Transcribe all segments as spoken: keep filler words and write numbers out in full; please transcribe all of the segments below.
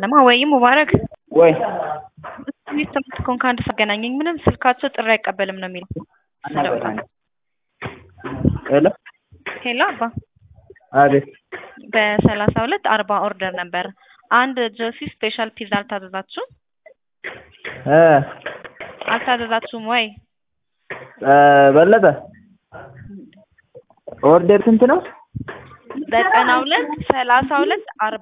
አይደለም ወይ ሙባረክ ወይ ሚስተምት ኮንካንት ሰገናኘኝ ምንም ስልካቸው ጥሪ አይቀበልም ነው የሚለው ስለውታ ሄሎ ሄሎ አባ አቤት በሰላሳ ሁለት አርባ ኦርደር ነበር አንድ ጆሲ ስፔሻል ፒዛ አልታዘዛችሁ እ አልታዘዛችሁም ወይ እ በለጠ ኦርደር ስንት ነው ዘጠና ሁለት ሰላሳ ሁለት አርባ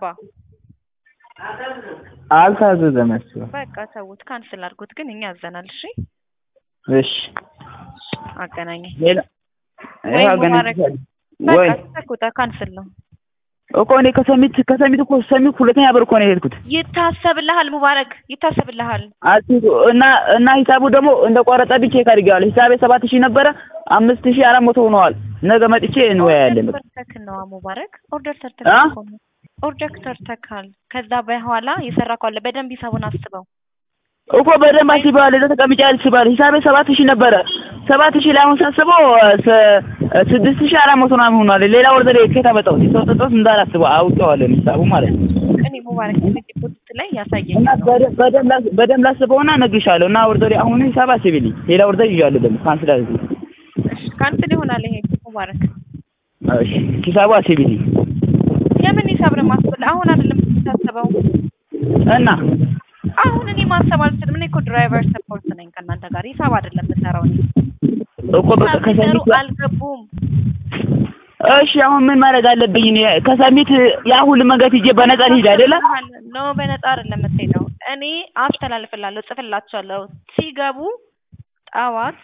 አልታዘዘም እሱ በቃ ተውት ካንስል አድርጉት ግን እኛ አዘናል እሺ እሺ አገናኘ ሌላ ወይ አገናኘ ወይ ተቆጣ ካንስል ነው እኮ እኔ ከሰሚት ከሰሚት እኮ ሰሚት ሁለተኛ ብር እኮ ነው የሄድኩት ይታሰብልሃል ሙባረክ ይታሰብልሃል አጥቶ እና እና ሂሳቡ ደግሞ እንደ ቆረጠብኝ ቼክ አድርጌዋለሁ ሂሳቤ ሰባት ሺህ ነበረ አምስት ሺህ አራት መቶ ሆነዋል ነገ መጥቼ እንወያያለን ተከነው ሙባረክ ኦርደር ሰርተካል ኦርደር ሰርተካል ከዛ በኋላ ይሰራካል በደንብ ሂሳቡን አስበው እኮ በደንብ አስበዋለሁ ለተቀምጫ አልስባል ሂሳቤ ሰባት ሺህ ነበረ ሰባት ሺህ ላይ አሁን ሳስበው ስድስት ሺህ አራት መቶ ነው ሆኗል ሌላ ኦርደር ከታ መጣው ሲሰጥቶስ እንዳላስበው አውቀዋለሁ ሂሳቡ ማለት ነው እኔ ሙባረክ ዲፖዚት ላይ ያሳየኝ እና በደንብ በደንብ ላስበውና ነግሻለሁ እና ኦርደር አሁን ሂሳብ አስቢልኝ ሌላ ኦርደር ይያለሁ ደግሞ ካንስል አድርጉ እሺ ካንስል ይሆናል ይሄ ሙባረክ እሺ ሂሳቡ አስቢልኝ የምን ሂሳብ ነው ማስበል አሁን አይደለም ተታሰበው እና አሁን እኔ ማሰብ አልችልም እኔ እኮ ድራይቨር ሰፖርት ነኝ ከእናንተ ጋር ሂሳብ አይደለም የምሰራው እኔ እኮ ከሰሚት አልገቡም እሺ አሁን ምን ማድረግ አለብኝ እኔ ከሰሚት ያ ሁሉ መንገድ ሂጄ በነፃ ልሂድ አይደለ ኖ በነፃ አይደለም የምትሄደው እኔ አስተላልፍላለሁ ጽፍላችኋለሁ ሲገቡ ጣዋት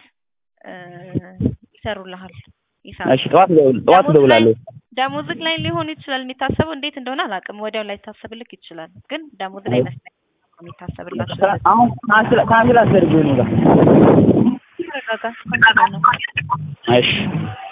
ይሰሩልሃል ሂሳብ እሺ ጣዋት ጣዋት ደውላለሁ ደሞዝክ ላይ ሊሆን ይችላል የሚታሰበው እንዴት እንደሆነ አላውቅም ወዲያው ላይ ታሰብልክ ይችላል ግን ደሞዝ ላይ መስለኝ የሚታሰብላችሁ አሁን ካንስል ካንስል አስደርጉ ነው ጋር ተረጋጋ እሺ